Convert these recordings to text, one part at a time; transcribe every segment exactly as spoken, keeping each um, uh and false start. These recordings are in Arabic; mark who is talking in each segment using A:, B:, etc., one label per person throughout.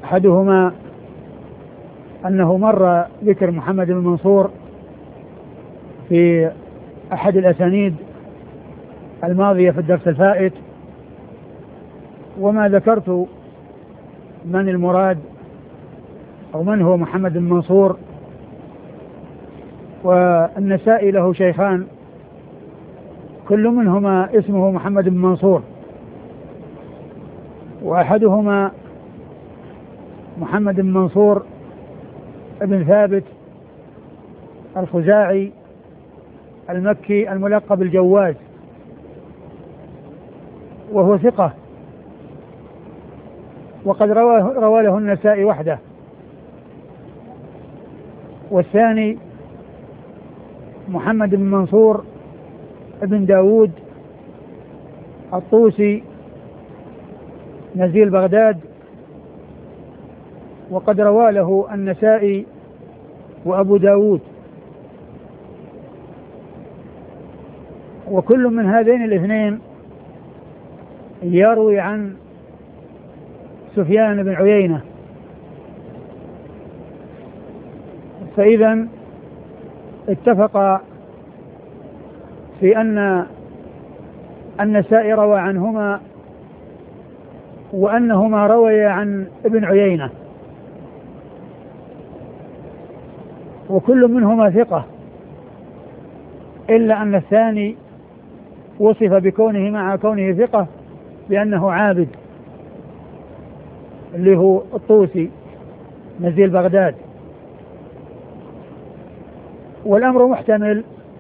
A: أحدهما أنه مر ذكر محمد بن منصور في أحد الأسانيد الماضية في الدرس الفائت، وما ذكرت من المراد أو من هو محمد بن منصور. والنسائي له شيخان كل منهما اسمه محمد بن منصور، وأحدهما محمد بن منصور ابن ثابت الخزاعي المكي الملقب الجواز، وهو ثقة وقد روى له النسائي وحده. والثاني محمد بن منصور ابن داود الطوسي نزيل بغداد، وقد روى له النسائي وأبو داود. وكل من هذين الاثنين يروي عن سفيان بن عيينة، فإذا اتفق في أن النسائي روى عنهما وأنهما روي عن ابن عيينة، وكل منهما ثقة، إلا أن الثاني وصف بكونه مع كونه ثقة بأنه عابد، اللي هو الطوسي نزيل بغداد. والأمر محتمل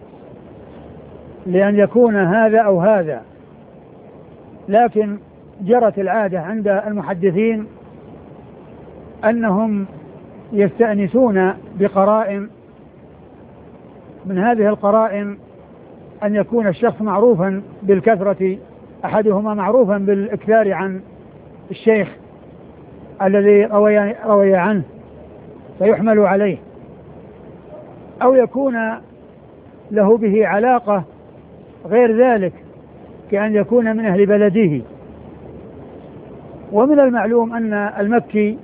A: لأن يكون هذا أو هذا، لكن جرت العادة عند المحدثين أنهم يستأنسون بقرائن، من هذه القرائن أن يكون الشخص معروفا بالكثرة، أحدهما معروفا بالإكثار عن الشيخ الذي روي, روي عنه فيحمل عليه، أو يكون له به علاقة غير ذلك كأن يكون من أهل بلده. ومن المعلوم أن المكي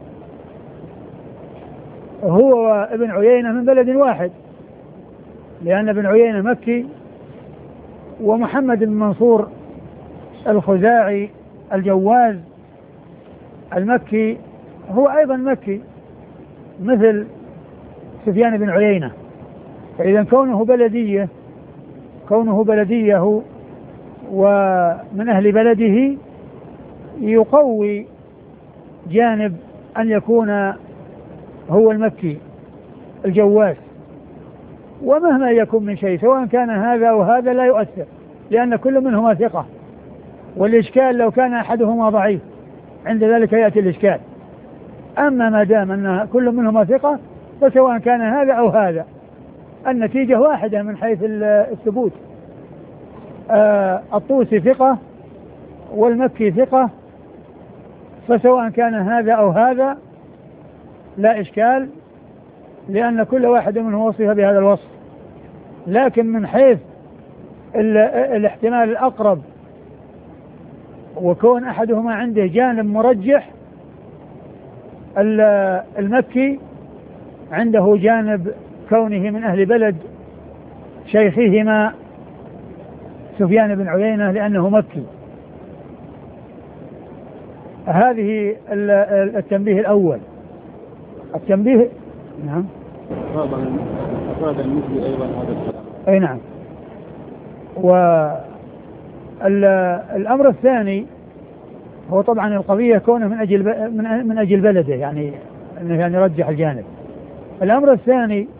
A: هو ابن عيينة من بلد واحد، لأن ابن عيينة مكي، ومحمد بن منصور الخزاعي الجواز المكي هو أيضا مكي مثل سفيان بن عيينة. فإذا كونه بلدية كونه بلديه ومن أهل بلده يقوي جانب أن يكون هو المكي الجواز. ومهما يكون من شيء سواء كان هذا أو هذا لا يؤثر، لأن كل منهما ثقة، والإشكال لو كان أحدهما ضعيف عند ذلك يأتي الإشكال. أما ما دام أن كل منهما ثقة فسواء كان هذا أو هذا النتيجة واحدة من حيث الثبوت. آه الطوسي ثقة والمكي ثقة، فسواء كان هذا أو هذا لا إشكال، لأن كل واحد منه وصف بهذا الوصف. لكن من حيث الاحتمال الأقرب وكون أحدهما عنده جانب مرجح، المكي عنده جانب كونه من أهل بلد شيخهما سفيان بن عيينة لأنه مكي. هذه التنبيه الأول. التنبيه نعم
B: أفاد المثل أيضا هذا الكلام.
A: أي نعم. والأمر الثاني هو طبعا القضية كونه من أجل من أجل بلده، يعني أنه يعني يرجح الجانب. الأمر الثاني